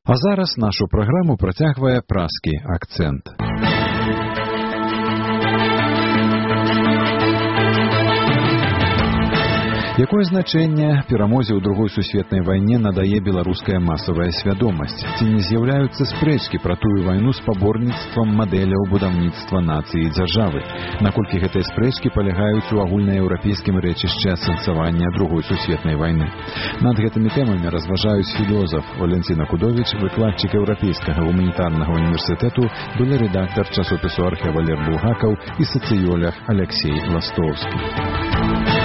А зараз нашу праграму працягвае празкі акцэнт. Якое значэнне перамозе ў Другой сусветнай вайне надае беларуская масавая свядомасць? Ці не з'яўляюцца спрэчкі пра тую вайну спаборніцтвам мадэляў будаўніцтва нацыі і дзяржавы? Наколькі гэтыя спрэчкі палягаюць у агульнаеўрапейскім рэчышчы асэнсавання Другой сусветнай вайны? Над гэтымі тэмамі разважаюць філёзаф Валентина Кудовіч, выкладчык Еўрапейскага гуманітарнага універсітэту, былы рэдактар часопісу «Архе» Валер Булгакаў і сацыёлог Алексей Ластовскі.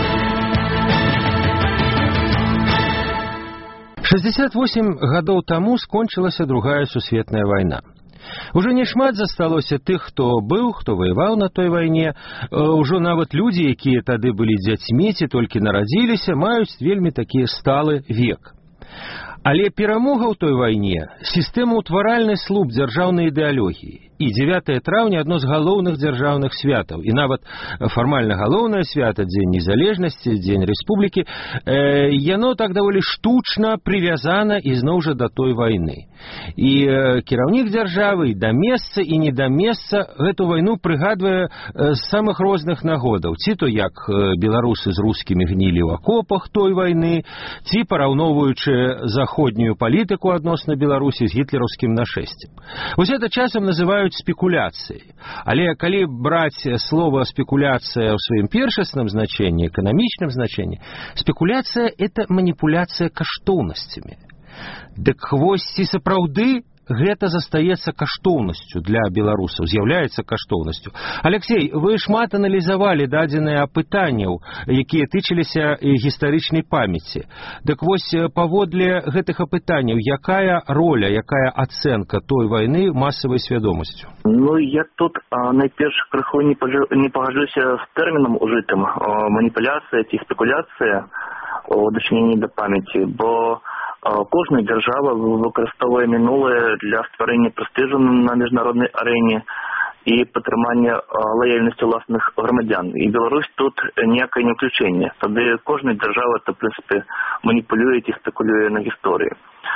68 гадоў таму скончылася Другая сусветная вайна. Уже не шмат засталося тых, хто быў, хто ваяваў на той вайне. Ужо нават людзі, якія тады былі дзяцьмі ці толькі нарадзіліся, маюць вельмі такі сталы век. Але перамога ў той вайне – сістэмаўтваральны слуп дзяржаўнай ідэалогіі. І 9 траўня – адно з галоўных дзяржаўных святаў. І нават фармальна галоўнае свята, Дзень незалежнасці, Дзень рэспублікі, яно так даволі штучна прывязана ізноў жа да той вайны. І кіраўнік дзяржавы і да месца, і не да месца гэту вайну прыгадвае з самых розных нагодаў. Ці то як беларусы з рускімі гнілі ў акопах той вайны, ці параўноўваючы заходнюю палітыку адносна Беларусі з гітлераўскім нашэсцем. Вось гэта часам называюць спекуляцыяй. Але калі браць слова спекуляцыя ў сваім першасным значэнні, эканамічным значэнні, спекуляцыя – это маніпуляцыя каштоўнасцямі. Дык вось ці сапраўды гэта застаецца каштоўнасцю для беларусаў, з'яўляецца каштоўнасцю. Алексей, вы шмат аналізавалі дадзеныя апытанняў, якія тычыліся гістарычнай памяці. Дык вось паводле гэтых апытанняў, якая роля, якая ацэнка той вайны масавай свядомасцю? Ну, я тут найперш крыху не пагаджуся з тэрмінам ужытым маніпуляцыя ці спекуляцыя у дачыненні да памяці, бо кожная дзяржава выкарыстоўвае мінулае для стварэння прэстыжу на міжнароднай арэне і падтрымання лаяльнасці ўласных грамадзян. І Беларусь тут ніякае не ўключэнне. Тады кожная дзяржава, в прынцыпе, маніпулюе ці спекулюе на гісторыі.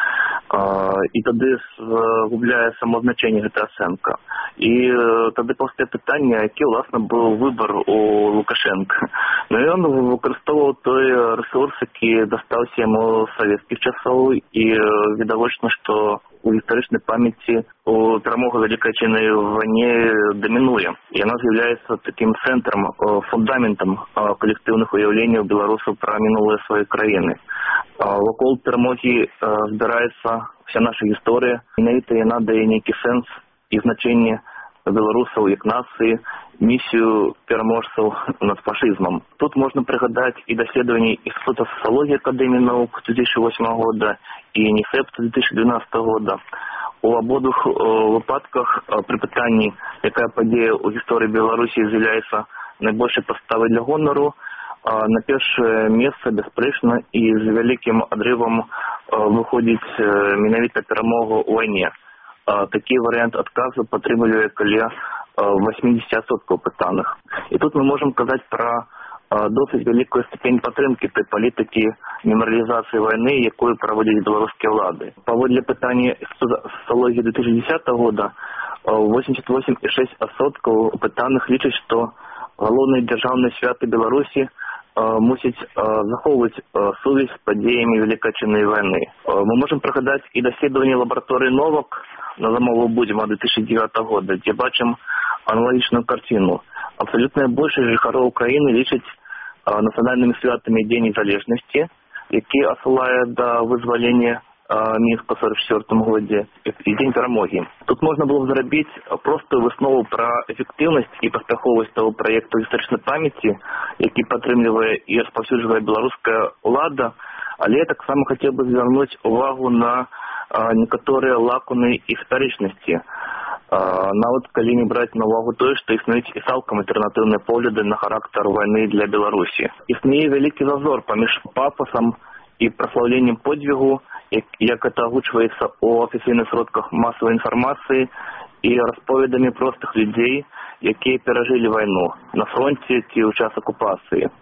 І тады згубляе само значэнне гэта ацэнка. І тады паўстае пытанне, які, ўласна, быў выбар у Лукашенка. Ну, ён выкарыстоўваў той рэсурс, які дастаўся яму з савецкіх часоў, і відавочна, што у гістарычнай памяці у перамога Вялікай Адчайнай вайне дамінуе. Яна з'яўляецца такім цэнтрам, фундаментам калектыўных уяўленняў беларусаў пра мінулыя свае краіны. Вакол перамогі збіраецца вся наша гісторыя. Менавіта яна дае нейкі сэнс і значэнне беларусаў як нацыі, місію пераможцаў над фашызмам. Тут можна прыгадаць і даследаванні Інстытута сацыялогіі Акадэміі навук 2008 года і НІСЭП 2012 года. У абодвух выпадках пры пытанні, якая падзея ў гісторыі Беларусі з'яўляецца найбольшай падставай для гонару, на першае месца бясспрэчна і з вялікім адрывам выходзіць менавіта перамогу ў вайне. Такі варыянт адказу падтрымлівае каля 80% пытаных. І тут мы можам казаць пра досыць вялікую ступень падтрымкі той палітыкі мемарыялізацыі вайны, якую праводзяць беларускія ўлады. Паводле пытання сацыялогіі 2010 года 88,6% пытаных лічаць, што галоўныя дзяржаўныя святы Беларусі мусіць захоўваць сувязь з падзеямі Вялікай Адчайнай вайны. Мы можам прыгадаць і даследаванне лабараторыі Новак на замову Будзьма 2009 года, дзе бачым аналагічную карціну. Абсалютная большасць жыхароў краіны лічаць нацыянальнымі святамі Дзень незалежнасці, які асылае да вызвалення Мінска ў 1944 годзе і Дзень перамогі. Тут можна было б зрабіць простую выснову пра эфектыўнасць і паспяховасць таго праекту гістарычнай памяці, які падтрымлівае і распаўсюджвае беларуская ўлада, але я таксама хацеў бы звярнуць увагу на некаторыя лакуны гістарычнасці. Нават калі не браць на увагу тое, што існуюць і цалкам альтэрнатыўныя погляды на характар вайны для Беларусі. Існуе вялікі зазор паміж пафасам і праслаўленнем подзвігу, як это агучваецца ў афіцыйных сродках масавай інфармацыі, і расповедамі простых людзей, якія перажылі вайну на фронце ці ў час акупацыі.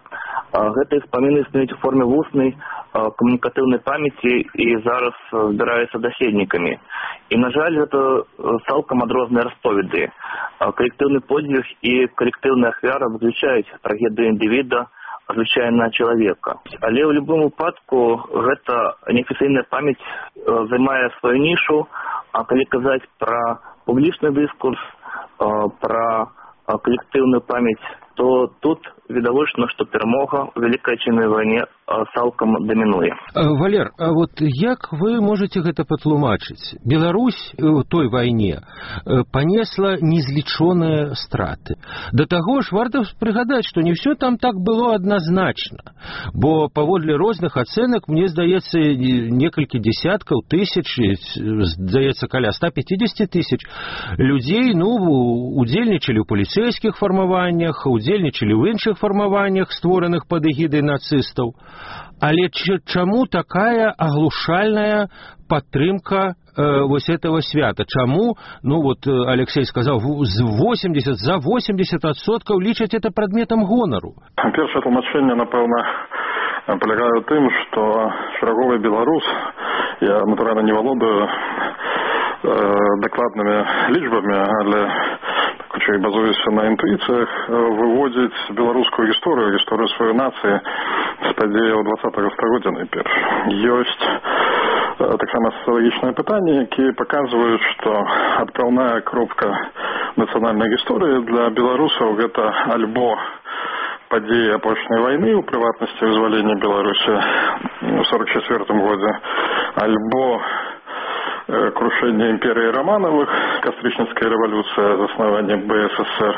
Гэтыя ўспаміны існуюць у форме вуснай камунікатыўнай памяці і зараз збіраюцца даследнікамі. І, на жаль, гэта цалкам адрозныя расповеды. Калектыўны подзвіг і калектыўная ахвяра выключаюць трагедыю індывіда, звычайнага чалавека. Але ў любым выпадку гэта неафіцыйная памяць займае сваю нішу, а калі казаць пра публічны дыскурс, пра калектыўную памяць, то тут відавочна, што перамога ў Вялікай Адчыннай вайне цалкам дамінуе. Валер, а вот як вы можаце гэта патлумачыць? Беларусь у той вайне панесла незлічоныя страты. Да таго ж варта прыгадаць, што не ўсё там так было адназначна, бо паводле розных ацэнак, мне здаецца, некалькі дзесяткаў тысяч, здаецца, каля 150 тысяч людзей, удзельнічалі ў паліцэйскіх фармаваннях, удзельнічалі ў іншых фармаваннях, створаных пад эгідай нацыстаў. Але чаму такая аглушальная падтрымка вось этого свята? Чаму, Алексей сказаў, за 80% лічаць это прадметам гонару? Першае тлумачэнне, напэўна, палягае ў тым, што шараговы беларус, я, натуральна, не валодаю дакладнымі лічбамі, але і базуюся на інтуіцыях, выводзіць беларускую гісторыю сваёй нацыі з падзеяў 20-го стагоддзя найперш. Ёсць таксама сацыялагічныя пытанні, якія паказваюць, што адпраўная кропка нацыянальнай гісторыі для беларусаў гэта альбо падзеі апошняй вайны, у прыватнасці вызвалення Беларусі ў 44-м годзе, альбо крушение империи Романовых, кастрычніцкая революция, заснаванне БССР.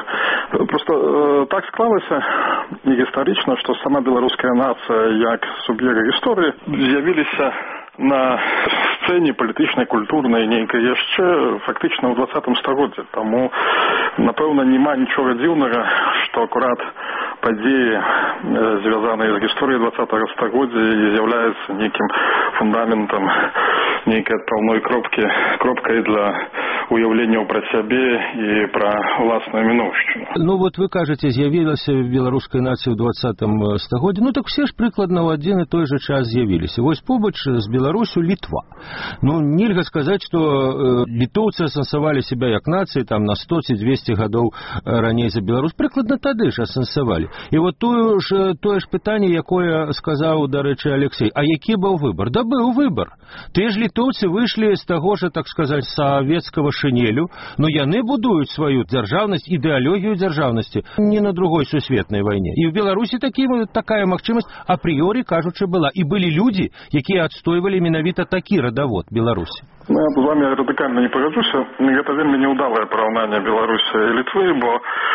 Просто так склалася гістарычна, што сама беларуская нацыя як суб'ект гісторыі з'явіліся на сцэне палітычнай, культурнай, нейкай яшчэ фактычна ў 20-м стагоддзі. Таму, напэўна, няма нічога дзіўнага, што акурат падзеі, звязаныя з гісторыяй 20-го стагоддзя, з'яўляюцца нейкім фундаментам, нейкай адпраўной кропкай для уяўленняў пра сябе і пра ўласную мінуўшчыну. Вы кажаце, з'явілася беларуская нацыя ў 20-м стагоддзі. Так все ж прыкладна ў адзін і той жа час з'явіліся. Вось побач з Беларусю Літва. Нельга сказаць, што літоўцы асэнсавалі себя як нацыі там на 100 ці 200 гадоў раней за Беларусь. Прыкладна тады ж асэнсавалі. І тое ж пытанне, якое сказаў, дарэчы, Алексей. А які быў выбар? Да быў выбар. Тыя ж літоўцы выйшлі з таго ж, так сказаць, савецкага шинелю, но яны будуюць сваю дзяржаўнасць, ідэалогію дзяржаўнасці не на другой сусветнай вайне. І ў Беларусі такая магчымасць апрыёры, кажучы, была. І былі людзі, якія адстойвалі менавіта такі радавод Беларусі. Я з вами радыкальна не пагаджуся. Гэта вельмі неўдалае параўнанне Беларусі і Літвы, бо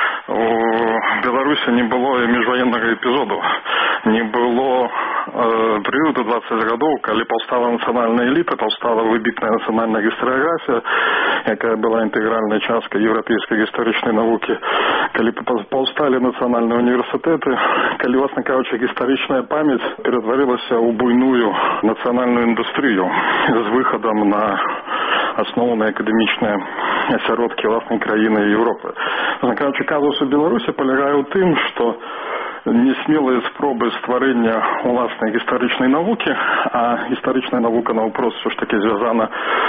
у Беларусі не было і міжваеннага эпізоду. Не было перыяду 20 гадоў, калі паўстала нацыянальная эліта, паўстала выбітная нацыянальная гістарыяграфія, якая была інтэгральнай часткай еўрапейскай гістарычнай навукі, калі паўсталі нацыянальныя універсітэты, калі, власна кажучы, гістарычная памяць ператварылася ў буйную нацыянальную індустрыю з выхадам на асноўныя акадэмічныя асяродкі ўласнай краіны Еўропы. Власна кажучы, казус у Беларусі палягае ў тым, што несмелыя спробы стварэння уласнай гістарычнай навукі, а гістарычная навука наўпрост ўсё ж такі звязана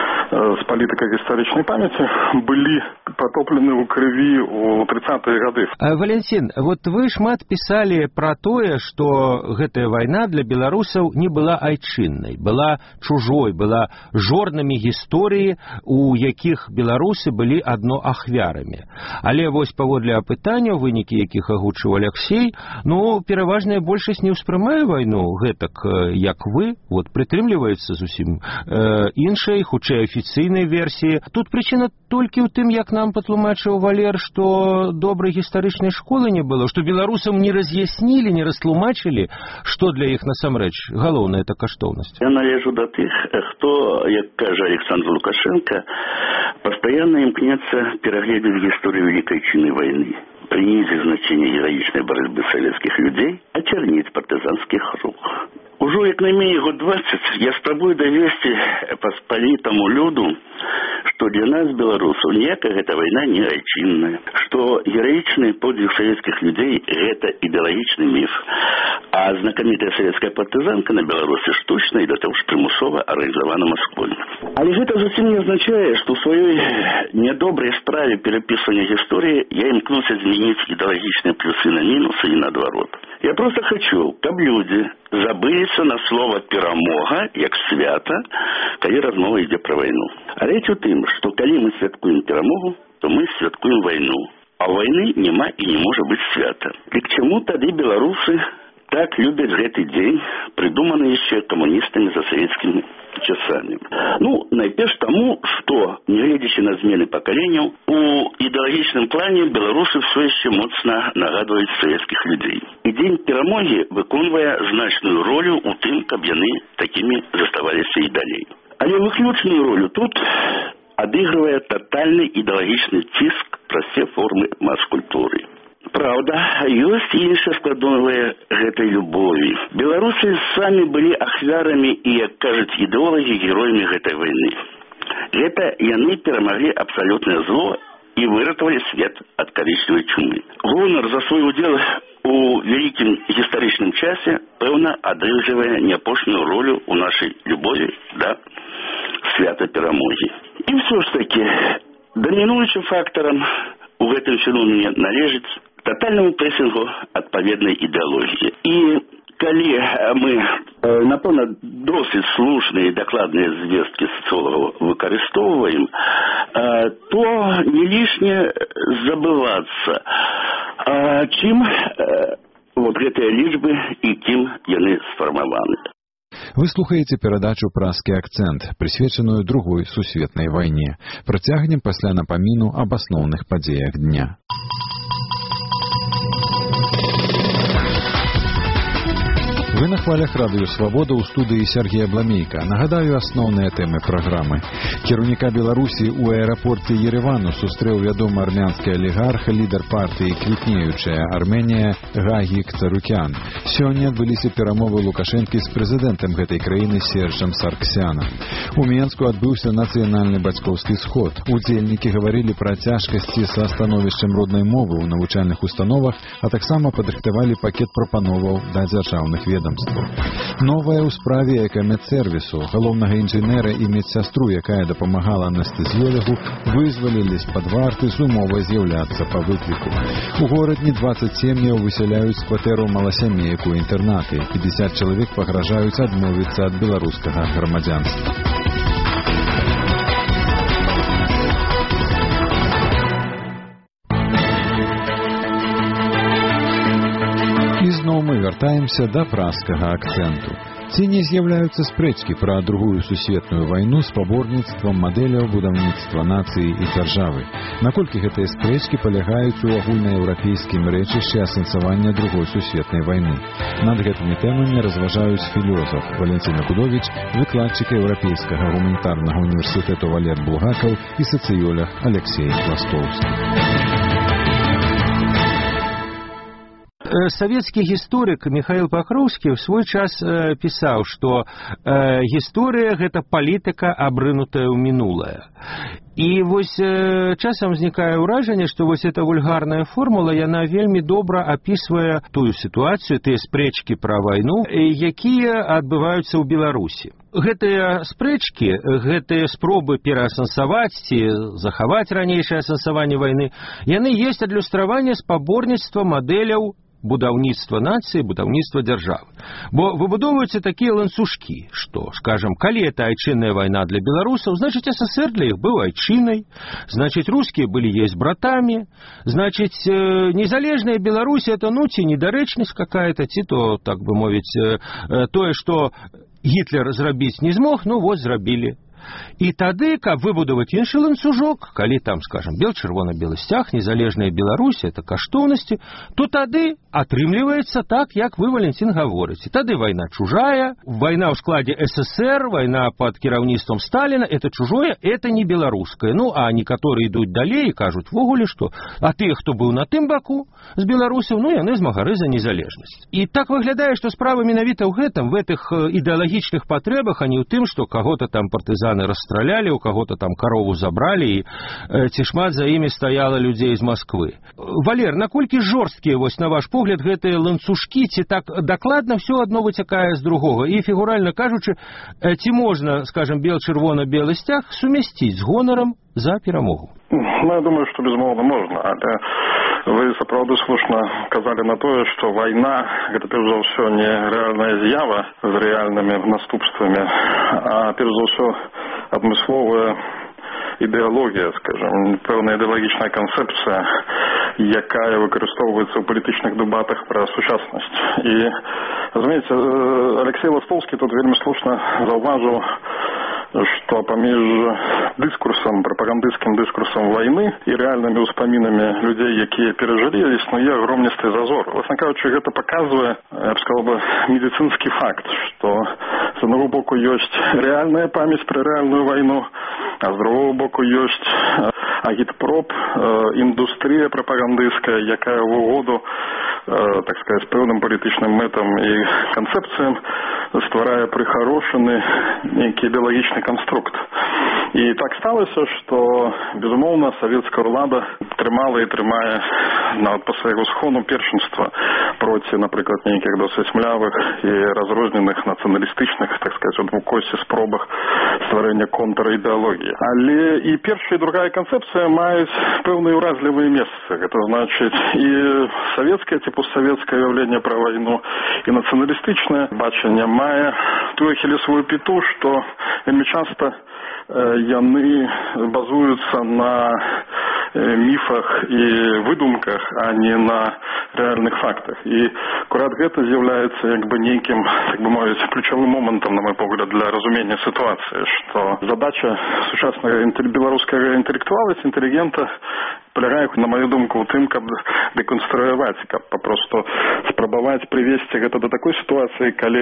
з палітыкай гістарычнай памяці, былі патоплены ў крыві ў 30-е гады. Валентин, вы шмат пісалі пра тое, што гэтая вайна для беларусаў не была айчыннай, была чужой, была жорнамі гісторыі, у якіх беларусы былі адно ахвярамі. Але вось паводле апытання, вынікі якіх агучыў Алексей, пераважная большасць не ўспрымае вайну гэтак, як вы, прытрымліваецца зусім іншай, хутчэй афіцыйнай версіі. Тут прычына толькі ў тым, як нам патлумачыў Валер, што добрай гістарычнай школы не было, што беларусам не раз'яснілі, не растлумачылі, што для іх насамрэч галоўная эта каштоўнасць. Я належу да тых, хто, як кажа Александр Лукашенко, пастаянна імкнецца перагледзець гісторыю Великой Отечественной войны, принизить значение героичной борьбы советских людей, очернить партизанский рух. Ужо як найменее год 20 я спрабую давесці паспалітаму люду, што для нас, беларусаў, ніякая гэта вайна не айчынная, што гераічны подвиг савецкіх людзей – гэта ідэалагічны міф, а знакамітая савецкая партызанка на Беларусі штучна і да таго ж прымусова арганізавана Масквой. Але гэта зусім не азначае, што ў сваёй нядобрай справе перапісвання гісторыі я імкнуся змяніць ідэалагічныя плюсы на мінусы і наадварот. Я просто хочу, каб людзі забыліся на слова «перамога» як свята, калі размова ідзе пра вайну. А рэч у тым, што калі мы святкуем перамогу, то мы святкуем вайну. А ў вайны няма і не можа быць свята. І к чаму тады беларусы так любят гэты дзень, придуманы яшчэ камуністамі за савецкімі часамі? Ну, найперш таму, што, нягледзячы на змены пакаленняў, у ідэалагічным плане беларусы все яшчэ моцна нагадваюць савецкіх людзей. І дзень перамогі выконвае значную ролю ў тым, каб яны такімі заставаліся і далей. Але выключную ролю тут адыгрывае тотальны ідэалагічны ціск праз все формы мас-культуры. Правда, ёсць і іншыя складовыя гэтай любові. Беларусы самі былі ахвярамі і, як кажуць ідэолагі, героямі гэтай вайны. Гэта яны перамаглі абсалютнае зло і выратавалі свет ад карычневай чумы. Гонар за свой удзел у вялікім гістарычным часе, пэўна, адыгрывае не апошнюю ролю ў нашай любові да свята перамогі. І ўсё ж такі, дамінуючым фактарам у гэтым феномене належыць тотальному прессингу адпаведнай ідэалогіі. І калі мы, напэўна, досыць слушныя і дакладныя звесткі сацыолагаў выкарыстоўваем, то не лішне забывацца, чым вот гэтыя лічбы і кім яны сфармаваны. Вы слухаеце перадачу «Празкі акцэнт», прысвечаную другой сусветнай вайне. Працягнем пасля напаміну аб асноўных падзеях дня. Вы на хвалях радыё «Свабода» ў студыі Сергея Бламейка. Нагадаю асноўныя тэмы праграмы. Кіраўніка Беларусі ў аэрапорце Еревану сустрэў вядомы армянскі алігарх, лідар партыі «Квітнеючая Арменія» Гагік Царукян. Сёння адбыліся перамовы Лукашэнкі з прэзідэнтам гэтай краіны Сержам Сарксянам. У Менску адбыўся нацыянальны бацькоўскі сход. Удзельнікі гаварылі пра цяжкасці са становішчам роднай мовы ў навучальных установах, а таксама падрыхтавалі пакет прапановаў да дзяржаўных ведомстваў. Новая ў справе экамедсервісу. Галоўнага інжынера і медсястру, якая дапамагала анестэзіёлагу, вызвалілі з-пад варты з умовай з'яўляцца па выкліку. У горадні 20 сем'яў высяляюць з кватэраў маласямеек у інтэрнаты. 50 чалавек пагражаюць адмовіцца ад беларускага грамадзянства. Зноў мы вяртаемся да празкага акцэнту. Ці не з'яўляюцца спрэчкі пра другую сусветную вайну з паборніцтвам мадэляў будаўніцтва нацыі і дзяржавы? Наколькі гэтыя спрэчкі палягаюць у агульнаеўрапейскім рэчышчы асэнсавання другой сусветнай вайны? Над гэтымі тэмамі разважаюць філёзаф Валентина Кудовіч, выкладчык Еўрапейскага гуманітарнага універсітэту Валер Булгакаў і сацыёлог Алексей Пластоўскі. Советский историк Михаил Покровский в свой час писал, что история – это политика, обрынутая в минулое. І вось часам узнікае ўражанне, што вось эта вульгарная формула, яна вельмі добра апісвае тую сітуацыю, тыя спрэчкі пра вайну, якія адбываюцца ў Беларусі. Гэтыя спрэчкі, гэтыя спробы пераасэнсаваць ці захаваць ранейшае асэнсаванне вайны, яны ёсць адлюстраванне спаборніцтва мадэляў будаўніцтва нацыі, будаўніцтва дзяржавы. Бо выбудоўваюцца такія ланцужкі, што, скажам, калі это айчынная вайна для беларусаў, значыць, СССР для іх быў айчынай, значыць, рускія былі есть братамі, значыць, незалежная Беларусь это, ну, ці недарэчнасць какая-то, ці то, так бы мовіць, тое, што Гітлер зрабіць не змог, ну, вот зрабілі. І тады, каб выбудаваць іншы ланцужок, калі там, скажем, бел-чырвона-белы сцяг, незалежная Беларусь, это каштоўнасці, то тады атрымліваецца так, як вы, Валентин, говорите. Тады вайна чужая, вайна ў складзе СССР, вайна под кіраўніцтвом Сталина, это чужое, это не беларускае. Ну, а некаторыя ідуць далей і кажуць вогуле, што а тыя, хто быў на тым баку з беларусаў, ну, яны змагары за незалежнасць. І так выглядае, што справа менавіта ў гэтым, в гэтых ідэалагічных патрэбах, а не ў тым, што каго-то там партызан партызаны расстралялі, у каго-то там карову забралі, і ці шмат за імі стаяла людзей з Масквы. Валер, наколькі жорсткія, вось на ваш погляд, гэтыя ланцужкі, ці так дакладна все адно выцякае з другога? І фігуральна кажучы, ці можна, скажем, бел-чырвона-белы сцяг сумясціць з гонарам за перамогу? Ну, я думаю, што безумоўна можна, але вы сапраўды слушна казалі на тое, што вайна гэта перш за ўсё не рэальная з'ява з рэальнымі наступствамі, а перш за ўсё адмысловая ідэалогія, скажем, пэўная ідэалагічная канцэпцыя, якая выкарыстоўваецца ў палітычных дэбатах пра сучаснасць. І, разумееце, Алексей Ластовскі тут вельмі слушна заўважыў, што паміж дыскурсам, прапагандысцкім дыскурсам вайны і рэальнымі ўспамінамі людзей, якія перажылі, існуе агромністы зазор. Власна кажучы, гэта паказвае, я б сказал бы, медыцынскі факт, што з аднаго боку ёсць рэальная памяць пра рэальную вайну, а з другого боку ёсць агітпроп, індустрія прапагандысцкая, якая в угоду, так сказать, пэўным палітычным мэтам і канцэпцыям стварае прыхарошаны нейкі ідэалагічны конструкт. І так сталася, што, безумоўна, савецкая ўлада трымала і трымае нават па свайго схону першынства проці, напрыклад, нейкіх досыць млявых і разрозненых нацыяналістычных, так сказать, у двукосці спробах стварэння контраідэалогіі. Але і першая і другая канцэпцыя маюць пэўныя ўразлівыя месцы. Гэта значыць і савецкае ці постсавецкае ўяўленне пра вайну, і нацыяналістычнае бачанне мае тую ахілесавую пяту, што вельмі часта яны базуюцца на міфах і выдумках, а не на рэальных фактах. І акурат гэта з'яўляецца як бы нейкім, так бы мовіць, ключавым момантам, на мой погляд, для разумення сітуацыі, што задача сучаснага беларускага інтэлектуала, інтэлігента полягае, на мою думку, у тым, каб дэканструяваць, каб папросту спрабаваць прывесці гэта да такой сітуацыі, калі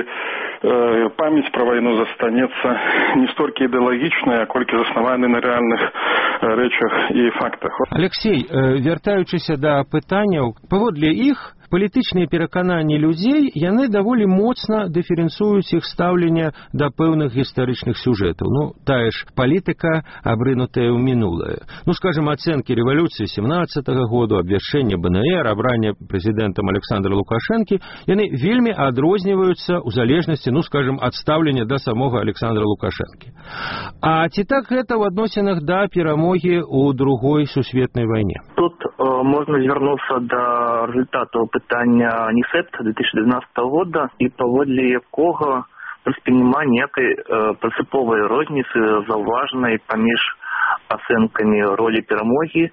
памяць пра вайну застанецца не столькі ідэалагічнай, а колькі заснаваны на рэальных рэчах і фактах. Алексей, вяртаючыся да пытанняў, паводле іх палітычныя перакананні людзей, яны даволі моцна дыферэнцыююць іх стаўленне да пэўных гістарычных сюжэтаў. Ну, тая ж палітыка, абрынутая ў мінулае. Ну, скажем, ацэнкі рэвалюцыі 17-го году, абвяшчэння БНР, абрання прэзідэнтам Александра Лукашэнкі, яны вельмі адрозніваюцца ў залежнасці, ну, скажем, ад стаўлення да самога Александра Лукашэнкі. А ці так гэта ў адносінах да перамогі ў другой сусветнай вайне? Тут можна звярнуцца да результату пытання НИСЭП 2012 года, і паводле якога няма ніякай прынцыповай розніцы заўважнай паміж ацэнкамі ролі перамогі,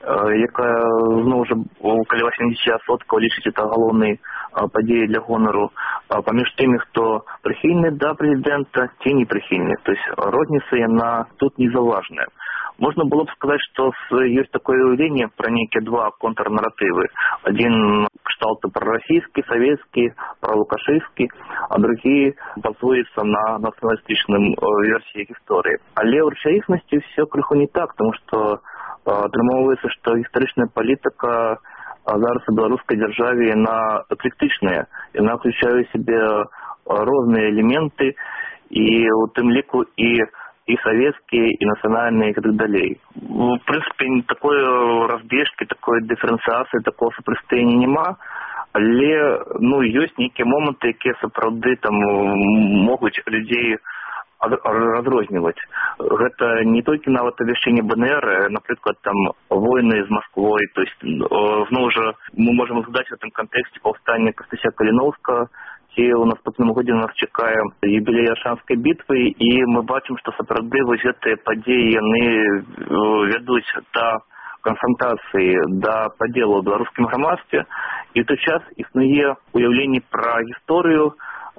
якая, ну, уже каля 80% лічыць это галоўнай падзеяй для гонару, паміж тымі, хто прыхільны да прэзідэнта, ці не прыхільны. То есть розніца яна тут не заўважная. Можно было бы сказать, что есть такое явление про некие два контрнарративы. Один кшталт пророссийский, советский, пролукашистский, а другие базуются на националистичной версии истории. Але в речаіснасці все крыху не так, потому что атрымоўваецца, что гістарычная политика зараз у беларускай дзяржаве яна эклектычная, яна включае в себе розныя элементы, и у тым ліку и советские, и национальные, и так далее. В принципе, такой разбежки, такой дифференциации, такого супрацьстаяння нема, але, ну, есть некие моменты, які сапраўды там могуць людзей разрозніваць. Гэта не толькі нават абвяшчэнне БНР, напрыклад, там войны з Москвой, то есть, зноў жа, мы можем згадаць в этом контексте паўстання Кастуся Каліноўскага, ці у наступным годзе нас чакае юбілей Аршанскай бітвы, і мы бачым, што сапраўды вось гэтыя падзеі яны вядуць да канфронтацыі, да падзелу ў беларускім грамадстве, і ў той час існуе уяўленне пра гісторыю,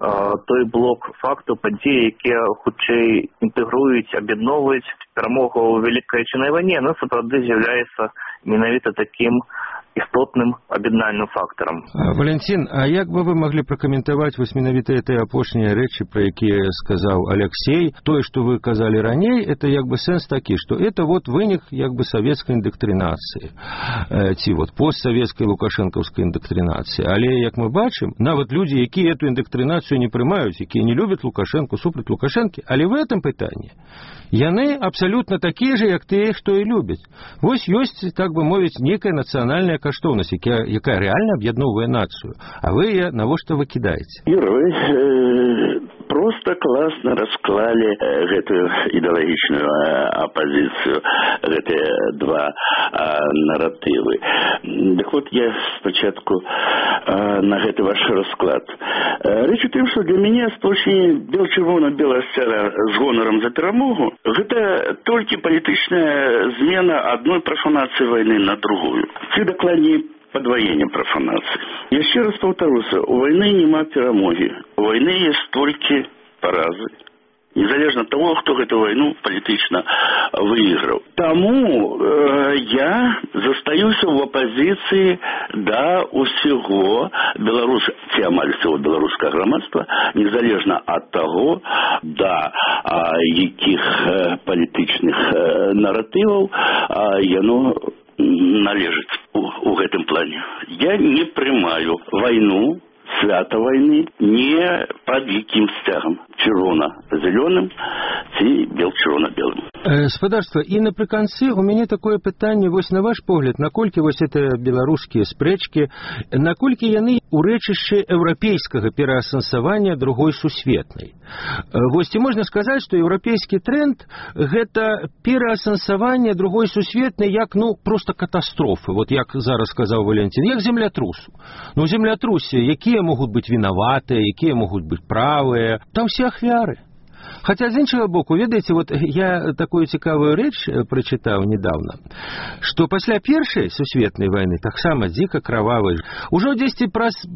той блок фактаў, падзеі, якія хутчэй інтэгруюць, аб'ядноўваюць перамогу ў вялікай Отчыннай вайне, яна сапраўды з'яўляецца менавіта такім істотным аб'яднальным фактарам. Валентин, а як бы вы маглі пракаментаваць вось менавіта этой апошнія рэчы, пра якія сказаў Алексей? Тое, што вы казалі раней, это як бы сэнс такі, што это вот вынік як бы савецкай индоктринации, ці вот постсавецкай лукашэнкаўскай индоктринации. Але, як мы бачым, нават людзі, якія эту индоктринацию не прымаюць, якія не любяць Лукашэнку, супраць Лукашэнкі, але в этом пытанні Яны абсалютна такія же, як тыя, хто і любяць. Вось ёсць, так бы мовіць, некая нацыянальная каштоўнасць, якая рэальна аб'ядноўвае нацыю. А вы яе навошта выкідаеце? Герой просто класна расклалі гэтую ідэалагічную апазіцыю, гэтыя два наратывы. Так вот, я спачатку на гэты ваш расклад. Рэч у тым, што для мяне сполучэнне бел-чырвона-белага сцяга з гонарам за перамогу гэта толькі палітычная змена адной прафанацыі вайны на другую. Ці дакладней подвоение профанации. Еще раз повторюсь, у войны нема перамоги. У войны есть только поразы. Незалежно от того, кто эту войну политично выиграл. Тому я застаюсь в оппозиции до усего белорусского громадства, незалежно от того, до яких политичных наративов яно належит у гэтым плане. Я не прымаю войну, свята войны, не под яким сцягам, чырвона-зялёным ці бел-чырвона-белым. Спадарства, і напрыканцы у мяне такое пытанне, вось на ваш погляд, наколькі вось это беларускія спрэчкі, наколькі яны у рэчышчы еўрапейскага пераасэнсавання другой сусветнай. Вось ці можна сказаць, што еўрапейскі тренд гэта пераасэнсаванне другой сусветнай як, проста катастрофы, вот як зараз сказаў Валентин, як землятрусу. Землятрусе, якія могуць быць вінаватыя, якія могуць быць правыя, там все ахвяры. Хотя, з іншага боку, ведаеце, вот я такую цікавую рэч прачытаў недавно, што пасля першай сусветнай вайны, таксама дзіка крававай, ужо 10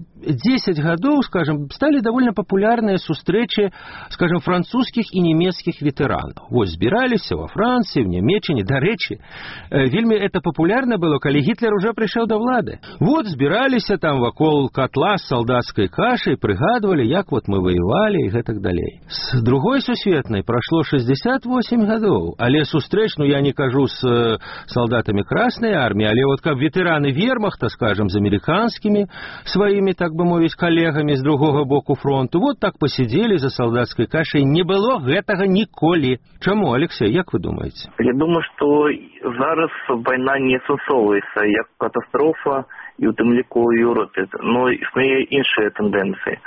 гадоў, скажем, сталі давольна папулярныя сустрэчы, скажем, французскіх і нямецкіх ветэранаў. Вось збіраліся во Францыі, в Нямеччыне, дарэчы, вельмі это папулярна было, калі Гітлер уже прыйшоў да влады. Вот збіраліся там вакол катла з салдацкай кашай, прыгадвалі, як вот мы ваявалі і гэтак далей. З другой сусветнай прашло 68 гадоў, але сустрэч, я не кажу з салдатамі Краснай арміі, але вот каб ветэраны вермахта, скажем, з амерыканскімі сваімі, так бы мовіць, калегамі з другога боку фронту, вот так посидзелі за салдацкай кашай, не было гэтага ніколі. Чаму, Алексей, як вы думаеце? Я думаю, што зараз вайна не асэнсоўваецца як катастрофа і ў тым ліку ў Еўропе, но існуе іншыя тэндэнцыі,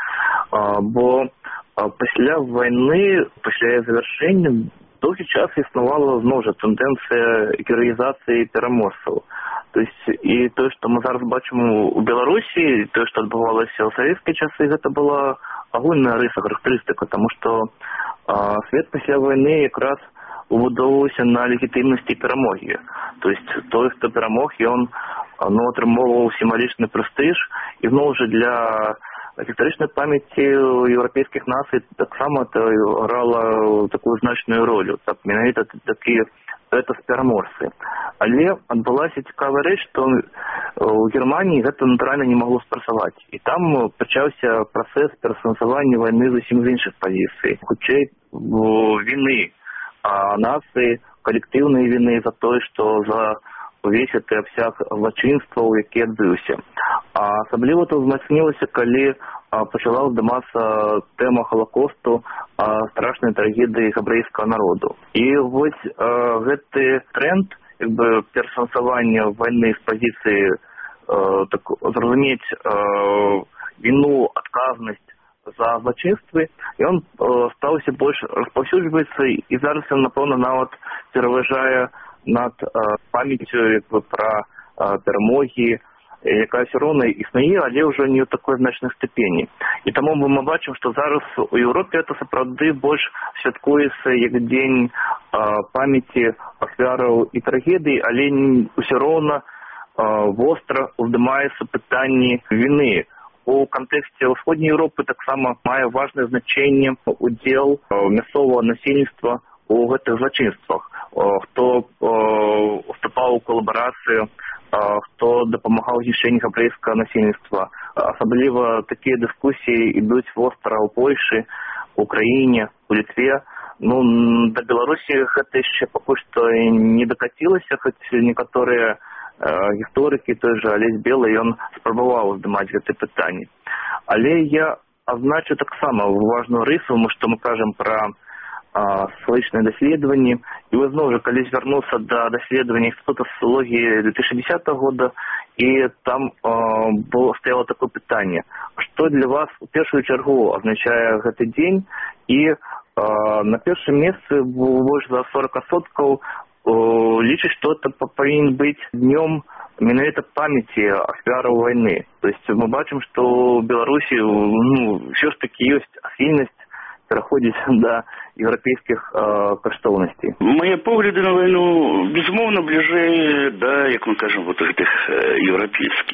бо пасля войны, пасля завершэння, доўгі час існавала зноў жа тэндэнцыя гераізацыі пераможцаў. То есть і тое, што мы зараз бачым у Беларусі, тое, што адбывалася ў савецкія часы, гэта была агульная рыса, характарыстыка, таму што свет пасля войны якраз убудоўваўся на легітымнасці перамогі. То есть той, хто перамог, ён атрымоўваў сімвалічны прэстыж, і зноў жа для гістарычнай памяці еўрапейскіх нацый таксама это грала такую значную ролю. Так, менавіта такія пераможцы. Але адбылася цікавая рэч, што ў Германіі гэта натуральна не магло спрацаваць. І там пачаўся працэс пераасэнсавання вайны зусім з іншых пазіцый. Хутчэй віны нацыі, калектыўнай віны за тое, што за увесь гэты абсяг злачынстваў, які адбыўся. Асабліва это ўзмацнілася, калі пачала ўздымацца тэма Халакосту, страшнай трагедыі габрэйскага народу. І вось гэты тренд пераасэнсавання вайны з пазіцыі зразумець віну, адказнасць за злачынствы, і ён стаўся больш распаўсюджваецца, і зараз ён, напэўна, нават пераважае над памяццю пра перамогі, якая ўсё роўна існуе, але ўжо не ў такой значнай ступені. І таму мы бачым, што зараз у Еўропе это сапраўды больш святкуецца як дзень памяці ахвяраў і трагедый, але ўсё роўна востра ўздымаецца пытанне віны. У кантэксце ўсходняй Еўропы таксама мае важнае значэнне удзел мясцовага насельніцтва у гэтых злачынствах, хто уступаў у калабарацыю, хто дапамагаў знішчэнню габрэйскага насельніцтва. Асабліва такія дыскусіі ідуць востра ў Польшы, у Украіне, у Літве. Да Беларусі гэта яшчэ пакуль што не дакацілася, хоць некаторыя гісторыкі, той жа Алесь Белы, ён спрабаваў здымаць гэтыя пытанні. Але я азначу таксама важную рысу, што мы кажам пра сваечныя даследаванні. І вы зноў жа калі звярнуўся да даследавання Інстытута сацыялогіі 2010 года, і там стаяло такое пытанне: што для вас у першую чаргу азначае гэты дзень? І на першым месцы больш за 40% лічыць, што это павінен быць днём менавіта памяці ахвяраў вайны. То есть мы бачым, што ў Беларусі ўсё ж такі ёсць ахільнасць пераходзіць да еўрапейскіх каштоўнасцей. Мае погляды на вайну безумоўна бліжэй да, як мы кажам, вот гэтых еўрапейскіх.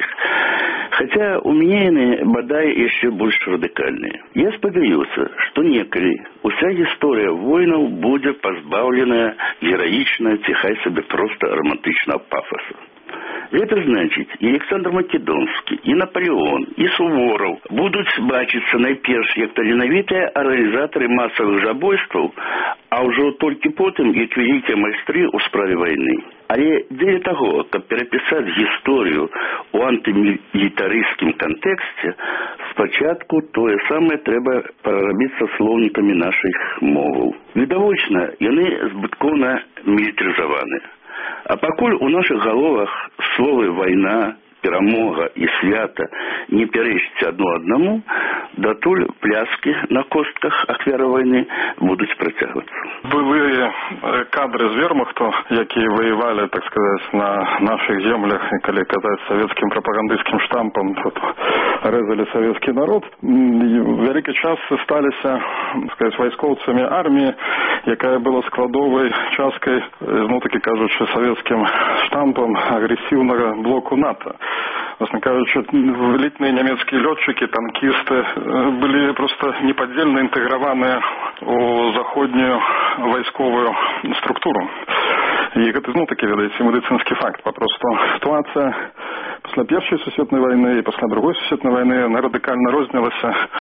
Хаця у мяне яны бадай яшчэ больш радыкальныя. Я спадзяюся, што некалі уся гісторыя войнаў будзе пазбаўленая гераічна ці хай сабе проста романтычнага пафасу. Это значит, и Александр Македонский, и Наполеон, и Суворов будут бачиться найперш як таленавітыя арганізатары масавых забойстваў, а ўжо толькі потым як вялікія майстры ў справе вайны. Але дзеля таго, каб перапісаць гісторыю ў антымілітарысцкім кантэксце, спачатку тое самае трэба прарабіцца слоўнікамі нашых моваў. Відавочна, яны збыткоўна мілітарызаваны. А пакуль у наших галовах словы «война», «перамога» и «свята» не пярэчаць адно аднаму, датуль пляски на костках ахвяры войны будуць працягвацца. Былыя кадры з вермахту, якія воевали, так сказать, на наших землях, и калі казаць советским пропагандыстским штампом, резали советский народ, вялікай частцы сталіся, сказать, вайскоўцамі арміі, якая была складовай часткай, ну таки кажучы, советским штампом агрессивного блоку НАТО. Власне кажучи, элитные немецкие летчики, танкисты были просто неподдельно интегрированы у заходнюю войсковую структуру. И это, ну, таки, ведаете, медицинский факт. Попросту ситуация после Першай сусветнай войны и после Другой сусветнай войны, она радикально рознілася.